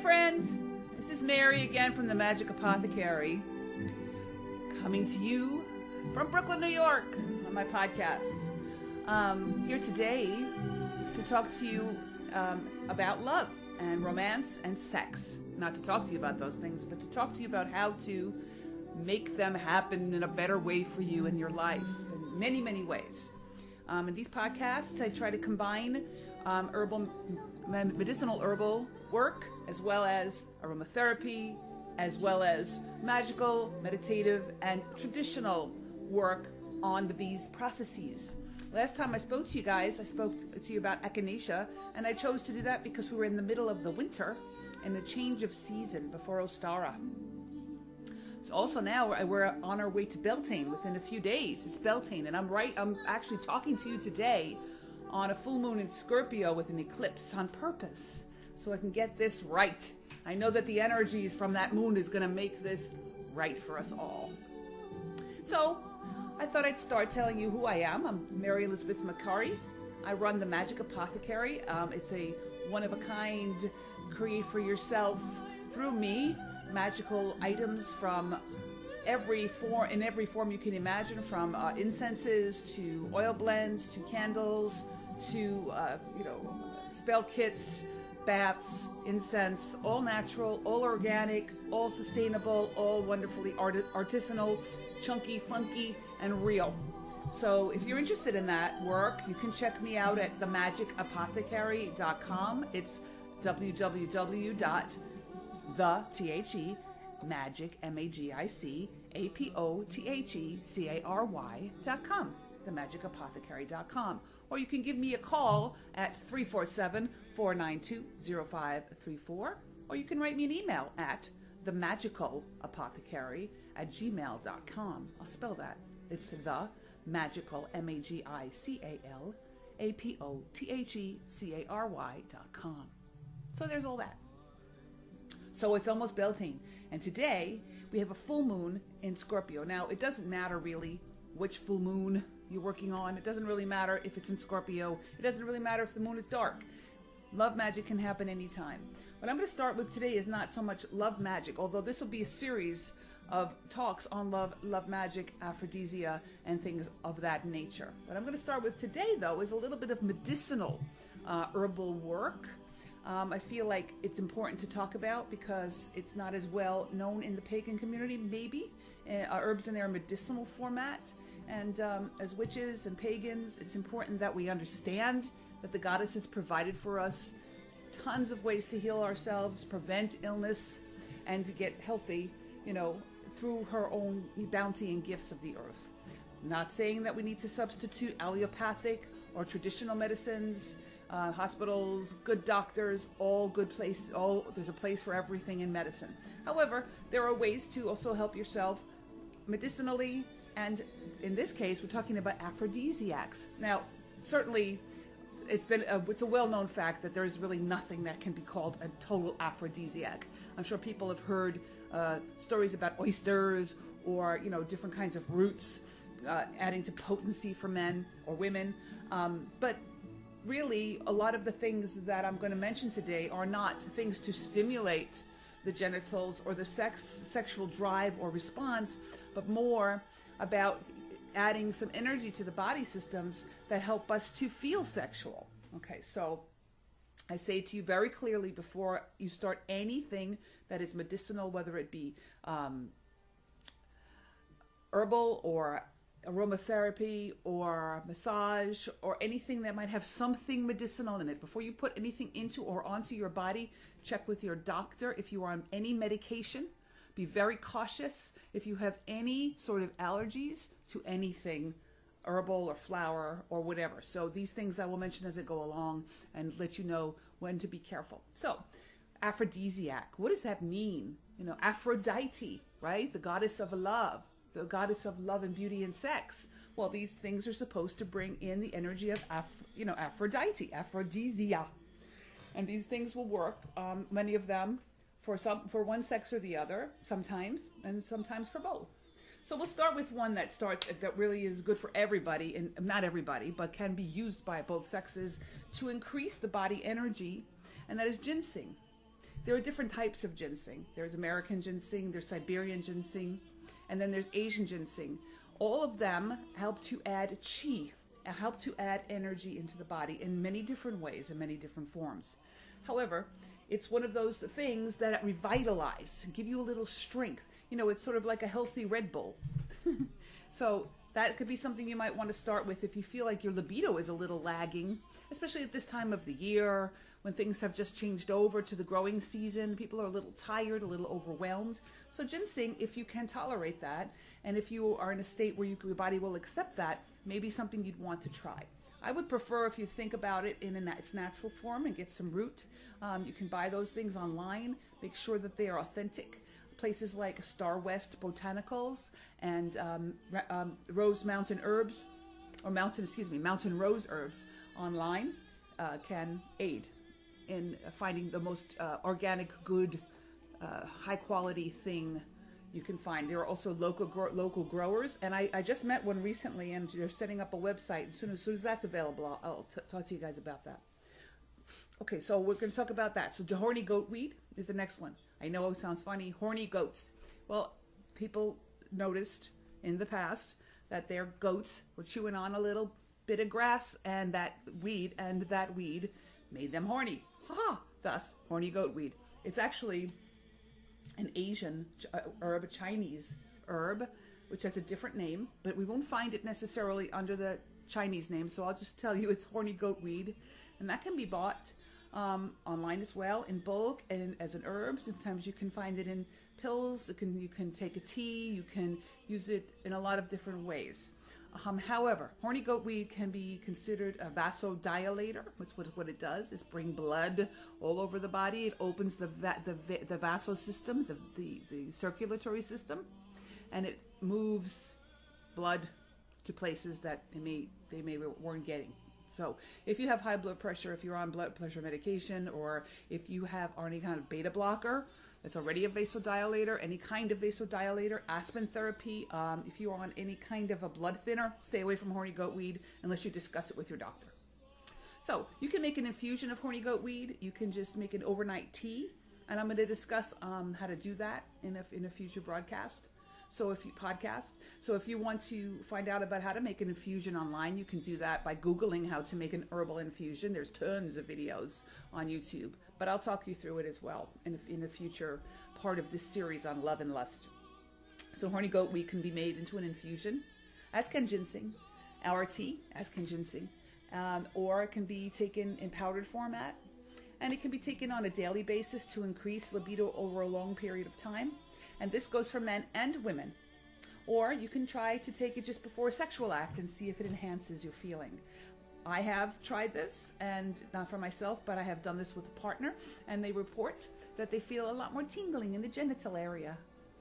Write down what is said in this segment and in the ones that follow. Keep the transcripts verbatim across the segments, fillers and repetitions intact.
friends, this is Mary again from the Magic Apothecary, coming to you from Brooklyn, New York on my podcast. Um, here today to talk to you um, about love and romance and sex. Not to talk to you about those things, but to talk to you about how to make them happen in a better way for you in your life in many, many ways. Um, in these podcasts, I try to combine um, herbal, medicinal herbal work, as well as aromatherapy, as well as magical, meditative, and traditional work on these processes. Last time I spoke to you guys, I spoke to you about echinacea, and I chose to do that because we were in the middle of the winter and the change of season before Ostara. So also now we're on our way to Beltane within a few days. It's Beltane, and I'm right. I'm actually talking to you today on a full moon in Scorpio with an eclipse on purpose, so I can get this right. I know that the energies from that moon is going to make this right for us all. So I thought I'd start telling you who I am. I'm Mary Elizabeth Macari. I run the Magic Apothecary. Um, it's a one-of-a-kind, create for yourself through me magical items from every form, in every form you can imagine, from uh, incenses to oil blends to candles to uh, you know spell kits, baths, incense, all natural, all organic, all sustainable, all wonderfully art- artisanal, chunky, funky, and real. So if you're interested in that work, you can check me out at the magic apothecary dot com. It's w w w dot the T H E magic M A G I C A P O T H E C A R Y dot com, the magic apothecary dot com. Or you can give me a call at three four seven, four nine two, zero five three four, or you can write me an email at the magical apothecary at gmail dot com. I'll spell that. It's the magical M A G I C A L A P O T H E C A R Y dot com. So there's all that. So it's almost Beltane, and today we have a full moon in Scorpio. Now, it doesn't matter really which full moon you're working on. It doesn't really matter if it's in Scorpio. It doesn't really matter if the moon is dark. Love magic can happen anytime. What I'm going to start with today is not so much love magic, although this will be a series of talks on love, love magic, aphrodisia, and things of that nature. What I'm going to start with today, though, is a little bit of medicinal uh, herbal work. Um, I feel like it's important to talk about because it's not as well known in the pagan community, maybe. Uh, herbs in their medicinal format. And um, as witches and pagans, it's important that we understand that the goddess has provided for us tons of ways to heal ourselves, prevent illness, and to get healthy, you know, through her own bounty and gifts of the earth. Not saying that we need to substitute allopathic or traditional medicines. Uh, hospitals, good doctors, all good place. All there's a place for everything in medicine. However, there are ways to also help yourself medicinally, and in this case, we're talking about aphrodisiacs. Now, certainly, it's been a, it's a well-known fact that there is really nothing that can be called a total aphrodisiac. I'm sure people have heard uh, stories about oysters or you know different kinds of roots uh, adding to potency for men or women, um, but really, a lot of the things that I'm going to mention today are not things to stimulate the genitals or the sex, sexual drive or response, but more about adding some energy to the body systems that help us to feel sexual. Okay, so I say to you very clearly before you start anything that is medicinal, whether it be um, herbal or aromatherapy or massage or anything that might have something medicinal in it. Before you put anything into or onto your body, check with your doctor if you are on any medication. Be very cautious if you have any sort of allergies to anything herbal or flower or whatever. So these things I will mention as I go along and let you know when to be careful. So aphrodisiac, what does that mean? You know, Aphrodite, right? The goddess of love. The goddess of love and beauty and sex. Well, these things are supposed to bring in the energy of, Aph- you know, Aphrodite, aphrodisia, and these things will work. Um, many of them for some, for one sex or the other, sometimes, and sometimes for both. So we'll start with one that starts that really is good for everybody, and not everybody, but can be used by both sexes to increase the body energy, and that is ginseng. there are different types of ginseng. There's American ginseng, there's Siberian ginseng, and then there's Asian ginseng. All of them help to add qi, help to add energy into the body in many different ways, in many different forms. However, it's one of those things that revitalize and give you a little strength. You know, it's sort of like a healthy Red Bull. So that could be something you might want to start with if you feel like your libido is a little lagging, especially at this time of the year when things have just changed over to the growing season. People are a little tired, a little overwhelmed. So ginseng, if you can tolerate that, and if you are in a state where you, your body will accept that, maybe something you'd want to try. I would prefer if you think about it in a, its natural form and get some root. Um, you can buy those things online. Make sure that they are authentic. Places like Star West Botanicals and um, um, Rose Mountain Herbs, or Mountain, excuse me, Mountain Rose Herbs online uh, can aid in finding the most uh, organic, good, uh, high-quality thing you can find. There are also local gro- local growers, and I, I just met one recently, and they're setting up a website. As soon as, as, soon as that's available, I'll, I'll t- talk to you guys about that. Okay, so we're going to talk about that. So horny goatweed is the next one. I know it sounds funny. Horny goats. Well, people noticed in the past that their goats were chewing on a little bit of grass, and that weed, and that weed made them horny. Ha ha! Thus, horny goatweed. It's actually an Asian herb, a Chinese herb, which has a different name, but we won't find it necessarily under the Chinese name, so I'll just tell you it's horny goatweed, and that can be bought um, online as well in bulk and as an herb. Sometimes you can find it in pills. It can, you can take a tea. You can use it in a lot of different ways. Um, however, horny goatweed can be considered a vasodilator. That's what, what it does, is bring blood all over the body. It opens the va- the, va- the vasosystem, the, the, the circulatory system, and it moves blood to places that it may, they may weren't getting. So if you have high blood pressure, if you're on blood pressure medication, or if you have or any kind of beta blocker, it's already a vasodilator, any kind of vasodilator, aspirin therapy. Um, if you're on any kind of a blood thinner, stay away from horny goatweed unless you discuss it with your doctor. So you can make an infusion of horny goatweed. You can just make an overnight tea, and I'm going to discuss um, how to do that in a, in a future broadcast. So if you podcast, so if you want to find out about how to make an infusion online, you can do that by Googling how to make an herbal infusion. There's tons of videos on YouTube, but I'll talk you through it as well in a, in a future part of this series on love and lust. So horny goatweed can be made into an infusion, as can ginseng, our tea, as can ginseng, um, or it can be taken in powdered format, and it can be taken on a daily basis to increase libido over a long period of time. And this goes for men and women. Or you can try to take it just before a sexual act and see if it enhances your feeling. I have tried this, and not for myself, but I have done this with a partner, and they report that they feel a lot more tingling in the genital area.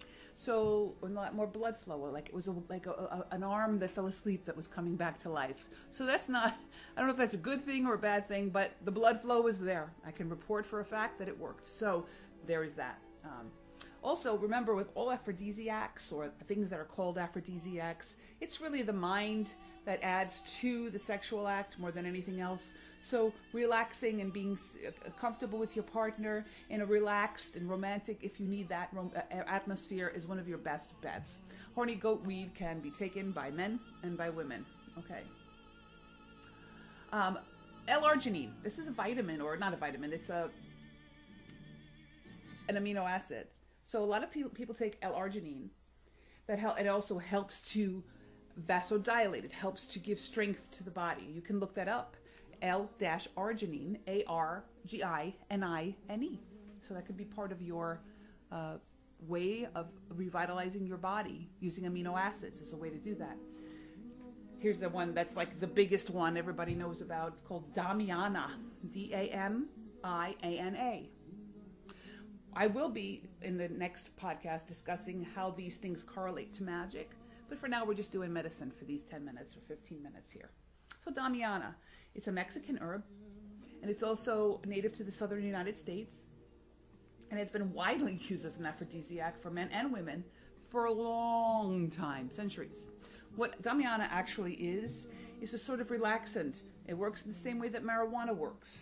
So a lot more blood flow, like it was a, like a, a, an arm that fell asleep that was coming back to life. So that's not, I don't know if that's a good thing or a bad thing, but the blood flow was there. I can report for a fact that it worked. So there is that. Um, Also, remember, with all aphrodisiacs, or things that are called aphrodisiacs, it's really the mind that adds to the sexual act more than anything else. So relaxing and being comfortable with your partner in a relaxed and romantic, if you need that rom- atmosphere, is one of your best bets. Horny goatweed can be taken by men and by women. Okay. Um, L-arginine. This is a vitamin, or not a vitamin. It's a an amino acid. So a lot of people, people take L-arginine. That help, it also helps to vasodilate. It helps to give strength to the body. You can look that up. L-arginine, A R G I N I N E. So that could be part of your uh, way of revitalizing your body using amino acids is a way to do that. Here's the one that's like the biggest one everybody knows about. It's called Damiana, D A M I A N A. I will be, in the next podcast, discussing how these things correlate to magic. But for now, we're just doing medicine for these ten minutes or fifteen minutes here. So Damiana, it's a Mexican herb, and it's also native to the southern United States. And it's been widely used as an aphrodisiac for men and women for a long time, centuries. What Damiana actually is, is a sort of relaxant. It works in the same way that marijuana works.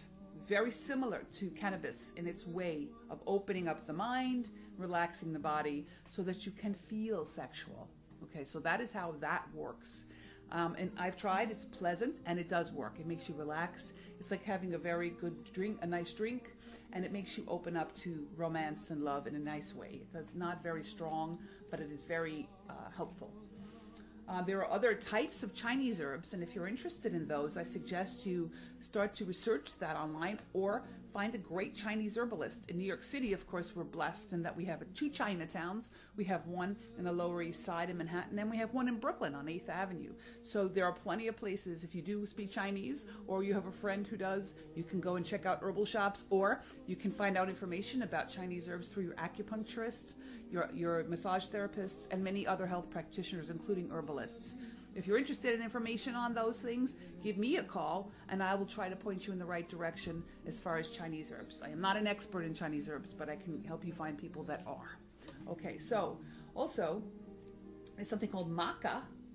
very similar to cannabis in its way of opening up the mind, relaxing the body, so that you can feel sexual. Okay, so that is how that works. Um, and I've tried, it's pleasant, and it does work. It makes you relax. It's like having a very good drink, a nice drink, and it makes you open up to romance and love in a nice way. It's not very strong, but it is very uh, helpful. Uh, there are other types of Chinese herbs, and if you're interested in those, I suggest you start to research that online or find a great Chinese herbalist. In New York City, of course, we're blessed in that we have two Chinatowns. We have one in the Lower East Side in Manhattan, and we have one in Brooklyn on eighth Avenue. So there are plenty of places. If you do speak Chinese or you have a friend who does, you can go and check out herbal shops, or you can find out information about Chinese herbs through your acupuncturist, your, your massage therapists, and many other health practitioners, including herbalists. If you're interested in information on those things, give me a call and I will try to point you in the right direction as far as Chinese herbs. I am not an expert in Chinese herbs, but I can help you find people that are. Okay, so also there's something called maca.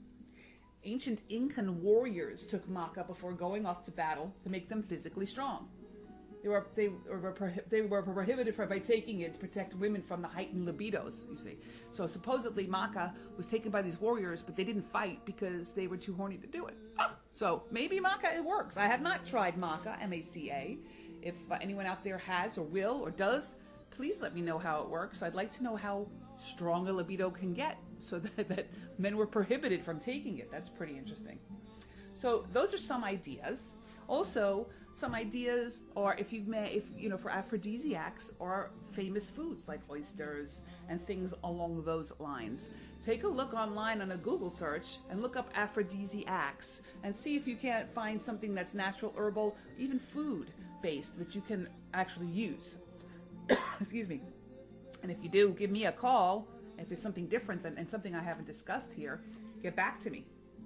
Ancient Incan warriors took maca before going off to battle to make them physically strong. They were they were prohi- they were prohibited from, by taking it to protect women from the heightened libidos. You see, so supposedly maca was taken by these warriors, but they didn't fight because they were too horny to do it. Ah, so maybe maca it works. I have not tried maca, M A C A. If uh, anyone out there has or will or does, please let me know how it works. I'd like to know how strong a libido can get, so that, that men were prohibited from taking it. That's pretty interesting. So those are some ideas. Also, some ideas, or if you may, if you know, for aphrodisiacs or famous foods like oysters and things along those lines. Take a look online on a Google search and look up aphrodisiacs and see if you can't find something that's natural, herbal, even food based that you can actually use. Excuse me. And if you do, give me a call. If it's something different than and something I haven't discussed here, get back to me.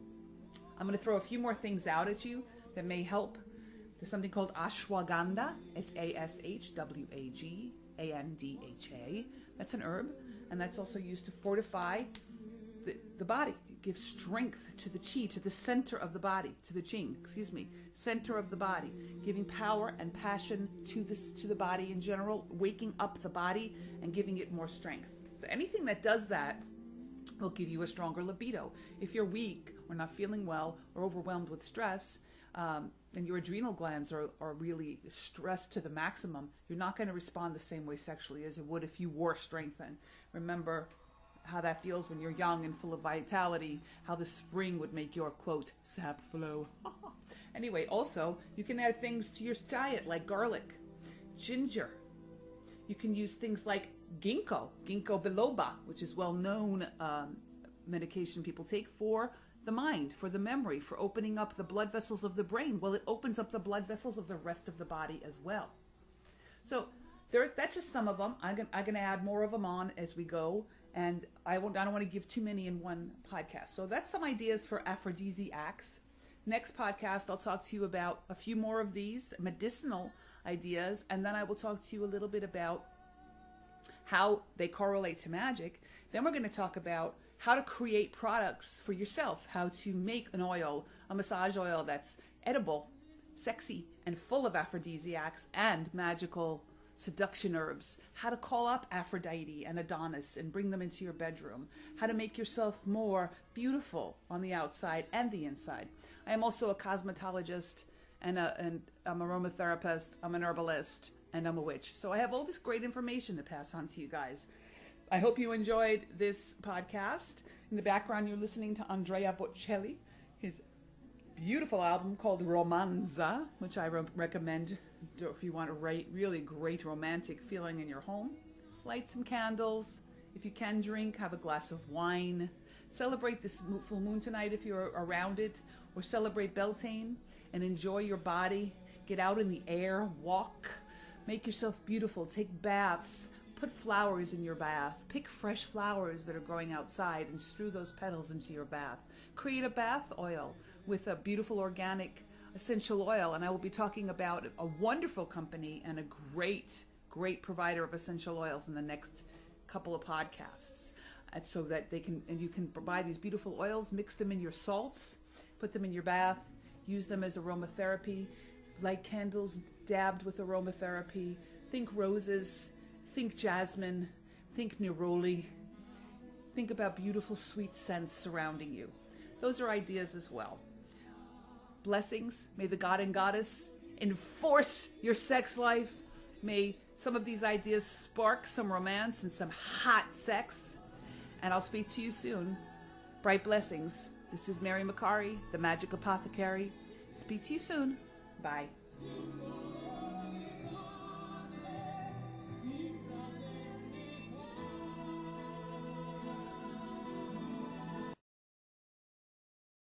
I'm going to throw a few more things out at you that may help. There's something called ashwagandha. It's A S H W A G A N D H A. That's an herb, and that's also used to fortify the, the body. It gives strength to the chi, to the center of the body, to the jing, excuse me, center of the body, giving power and passion to this to the body in general, waking up the body and giving it more strength. So anything that does that will give you a stronger libido. If you're weak or not feeling well or overwhelmed with stress, um, and your adrenal glands are, are really stressed to the maximum, you're not going to respond the same way sexually as you would if you were strengthened. Remember how that feels when you're young and full of vitality, how the spring would make your, quote, sap flow. Anyway, also, you can add things to your diet like garlic, ginger. You can use things like ginkgo, ginkgo biloba, which is well-known um, medication people take for the mind, for the memory, for opening up the blood vessels of the brain. Well, it opens up the blood vessels of the rest of the body as well. So there, that's just some of them. I'm going I'm to add more of them on as we go, and I, won't, I don't want to give too many in one podcast. So that's some ideas for aphrodisiacs. Next podcast, I'll talk to you about a few more of these medicinal ideas, and then I will talk to you a little bit about how they correlate to magic. Then we're going to talk about how to create products for yourself, how to make an oil, a massage oil that's edible, sexy, and full of aphrodisiacs and magical seduction herbs, how to call up Aphrodite and Adonis and bring them into your bedroom, how to make yourself more beautiful on the outside and the inside. I am also a cosmetologist, and, a, and I'm an aromatherapist, I'm an herbalist, and I'm a witch. So I have all this great information to pass on to you guys. I hope you enjoyed this podcast. In the background, you're listening to Andrea Bocelli, his beautiful album called Romanza, which I re- recommend if you want a re- really great romantic feeling in your home. Light some candles. If you can drink, have a glass of wine. Celebrate this full moon tonight if you're around it, or celebrate Beltane and enjoy your body. Get out in the air, walk, make yourself beautiful, take baths. Put flowers in your bath. Pick fresh flowers that are growing outside and strew those petals into your bath. Create a bath oil with a beautiful organic essential oil. And I will be talking about a wonderful company and a great, great provider of essential oils in the next couple of podcasts. And so that they can, and you can buy these beautiful oils, mix them in your salts, put them in your bath, use them as aromatherapy. light candles dabbed with aromatherapy. Think roses, think jasmine, think neroli. Think about beautiful sweet scents surrounding you. Those are ideas as well. Blessings. May the God and Goddess enforce your sex life. May some of these ideas spark some romance and some hot sex. And I'll speak to you soon. Bright blessings. This is Mary McCarry, the Magic Apothecary. Speak to you soon. Bye.